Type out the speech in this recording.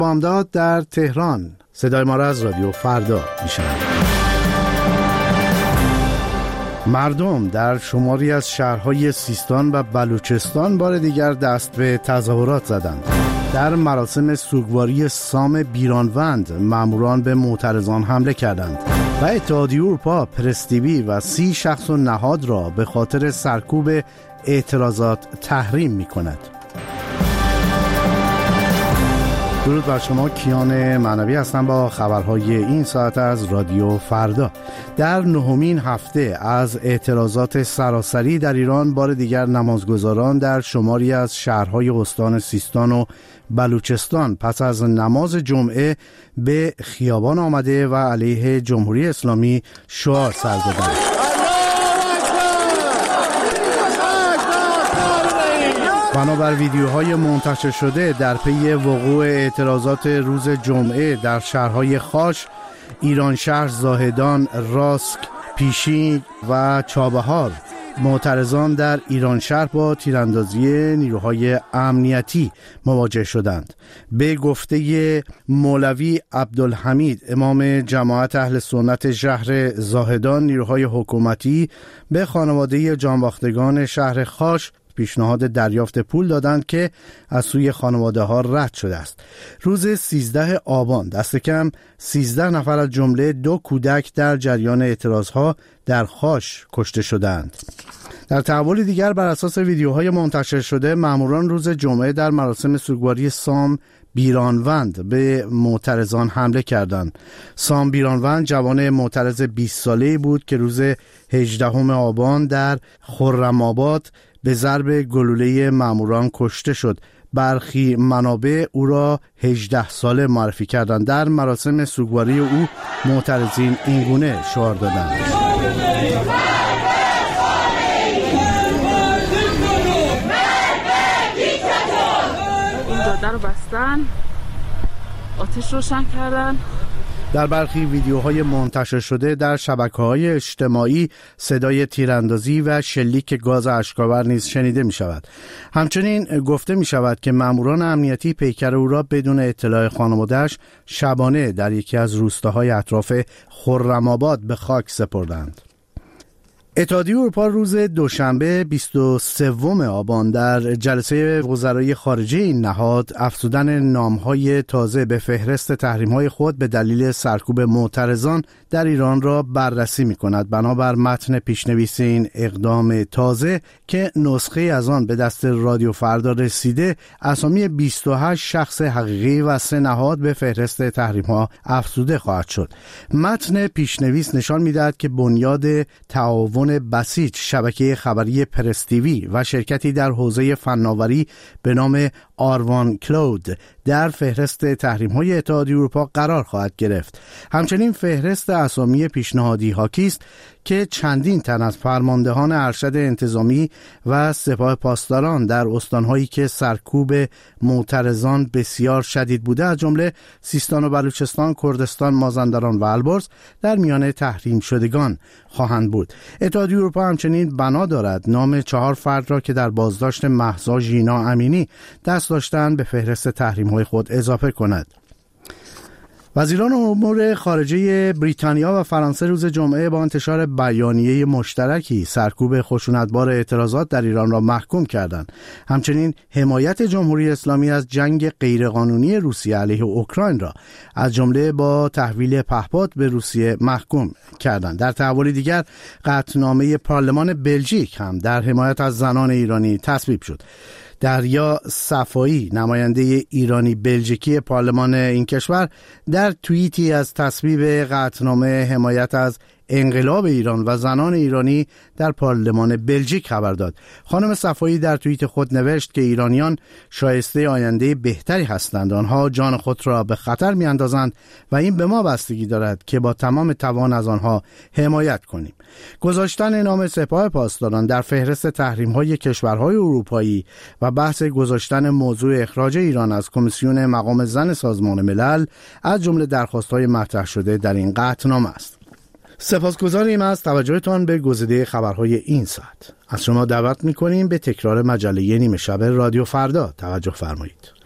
بامداد در تهران. صدای ما را از رادیو فردا میشنوید. مردم در شماری از شهرهای سیستان و بلوچستان بار دیگر دست به تظاهرات زدند. در مراسم سوگواری سام بیرانوند ماموران به معترضان حمله کردند و اتحادیه اروپا پرستیوی و 30 شخص و نهاد را به خاطر سرکوب اعتراضات تحریم می کند. درود بر شما، کیان معنوی هستم با خبرهای این ساعت از رادیو فردا. در نهمین هفته از اعتراضات سراسری در ایران بار دیگر نمازگزاران در شماری از شهرهای استان سیستان و بلوچستان پس از نماز جمعه به خیابان آمده و علیه جمهوری اسلامی شعار سر دادند. بنابر ویدیوهای منتشر شده در پی وقوع اعتراضات روز جمعه در شهرهای خاش، ایرانشهر، زاهدان، راسک، پیشین و چابهار، معترضان در ایرانشهر با تیراندازی نیروهای امنیتی مواجه شدند. به گفته مولوی عبدالحمید امام جماعت اهل سنت شهر زاهدان، نیروهای حکومتی به خانواده جانباختگان شهر خاش پیشنهاد دریافت پول دادند که از سوی خانواده ها رد شده است. روز 13 آبان دست کم 13 نفر از جمله 2 کودک در جریان اعتراض ها در خاش کشته شدند. در تحول دیگر بر اساس ویدیوهای منتشر شده، ماموران روز جمعه در مراسم سوگواری سام بیرانوند به معترضان حمله کردند. سام بیرانوند جوان معترض 20 ساله‌ای بود که روز 18 آبان در خرم‌آباد به ضرب گلوله ماموران کشته شد. برخی منابع او را 18 ساله معرفی کردند. در مراسم سوگواری او معترضین اینگونه شعار دادند: این جاده رو بستن، آتش روشن کردن. در برخی ویدیوهای منتشر شده در شبکه‌های اجتماعی صدای تیراندازی و شلیک گاز اشک‌آور نیز شنیده می‌شود. همچنین گفته می‌شود که ماموران امنیتی پیکر او را بدون اطلاع خانواده‌اش شبانه در یکی از روستاهای اطراف خرم‌آباد به خاک سپردند. اتحادیه اروپا روز دوشنبه 23 آبان در جلسه وزرای خارجه این نهاد افزودن نام‌های تازه به فهرست تحریم‌های خود به دلیل سرکوب معترضان در ایران را بررسی می‌کند. بنابر متن پیشنویس این اقدام تازه که نسخه از آن به دست رادیو فردا رسیده، اسامی 28 شخص حقیقی و 3 نهاد به فهرست تحریم‌ها افزوده خواهد شد. متن پیشنویس نشان می‌دهد که بنیاد تعاون بسیج، شبکه خبری پرستیوی و شرکتی در حوزه فناوری به نام آروان کلود در فهرست تحریم‌های اتحادیه اروپا قرار خواهد گرفت. همچنین فهرست اسامی پیشنهادی حاکی است که چندین تن از فرماندهان ارشد انتظامی و سپاه پاسداران در استان‌هایی که سرکوب معترضان بسیار شدید بوده، از جمله سیستان و بلوچستان، کردستان، مازندران و البرز، در میان تحریم شدگان خواهند بود. اتحادیه اروپا همچنین بنا دارد نام 4 فرد را که در بازداشت مهسا ژینا امینی دست داشتند به فهرست تحریم‌های خود اضافه کند. وزیران امور خارجه بریتانیا و فرانسه روز جمعه با انتشار بیانیه مشترکی سرکوب خشونتبار اعتراضات در ایران را محکوم کردند. همچنین حمایت جمهوری اسلامی از جنگ غیرقانونی روسیه علیه اوکراین را از جمله با تحویل پهپاد به روسیه محکوم کردند. در تحول دیگر، قطعنامه پارلمان بلژیک هم در حمایت از زنان ایرانی تصویب شد. دریا صفایی، نماینده ایرانی بلژیکی پارلمان این کشور، در توییتی از تصویب قطعنامه حمایت از انقلاب ایران و زنان ایرانی در پارلمان بلژیک خبر داد. خانم صفایی در توییت خود نوشت که ایرانیان شایسته آینده بهتری هستند. آنها جان خود را به خطر می‌اندازند و این به ما بستگی دارد که با تمام توان از آنها حمایت کنیم. گذاشتن نام سپاه پاسداران در فهرست تحریم‌های کشورهای اروپایی و بحث گذاشتن موضوع اخراج ایران از کمیسیون مقام زن سازمان ملل از جمله درخواست‌های مطرح شده در این قطعنامه است. سپاسگزاریم از توجهتان به گزیده خبرهای این ساعت. از شما دعوت می‌کنیم به تکرار مجله نیمه شب رادیو فردا توجه فرمایید.